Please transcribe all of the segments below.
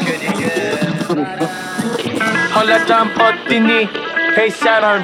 حالتم عادی نی هی سرم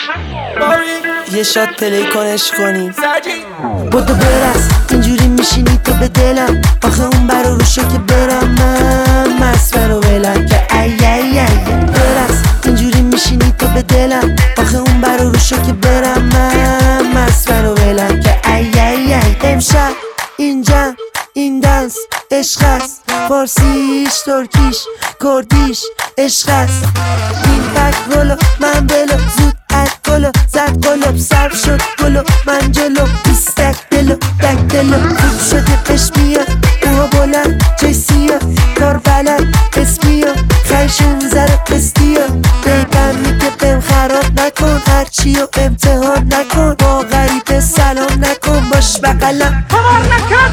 یه شات پلی کنش کنیم بودو برس اینجوری میشینی تو به دلم آخه اون برا روشو که برم من مست برو ولم که ای ای ای برس اینجوری میشینی تو به دلم آخه اون برا روشو که برم من مست برو ولم که ای ای ای امشب اینجا این دنس عشق است فارسیش ترکیش کردیش عشق است این تک گلو من بلو زود گلو زد قلوب صرف شد گلو من جلو بیستک دلو دک دلو خوب شده بش میاد اوها بلند جسیا کار بلد اسمیا خیشون زره قسطیا بیگم میگه بهم خراب نکن هرچی و امتحان نکن با غریبه سلام نکن باش بقلم کار نکن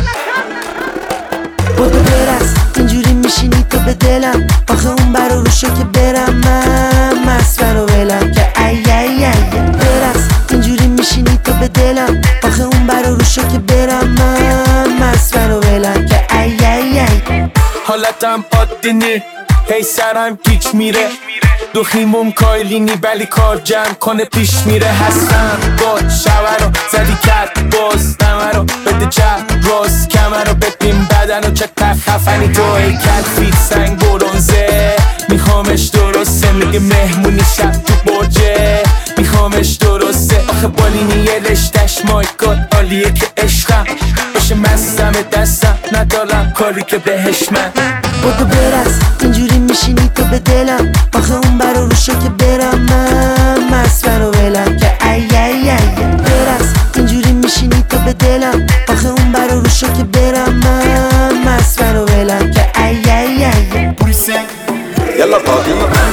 بودو برس اینجوری میشینی تو به دلم آخه اون برا روشو که برم من مست برو ولم که ای ای ای برس اینجوری میشینی تو به دلم آخه اون برا روشو که برم من مست برو ولم که ای ای ای حالتم عادی نی هی سرم گیج میره دو خیموم کایلینی ولی کار جمع کنه پیش میره هستم گل شوه رو زدی کرد باز نمه رو بده چه راست کمه رو ببین بدن و چه خفنی تو ای کت فیت سنگ برونزه میخوامش درسته میگه مهمونی شب تو برجه میخوامش درسته آخه بالینی یه رشتش مای گاد عالیه که عشقم باشه مستم دستم ندارم کاری که بهش من بودو برس اینجوری میشینی تو به دلم آخه اون برا روشو که برم من مست برو ولم که ای ای ای برس اینجوری میشینی تو به دلم آخه اون برا روشو که برم من مست برو ولم که ای ای ای يلا بابي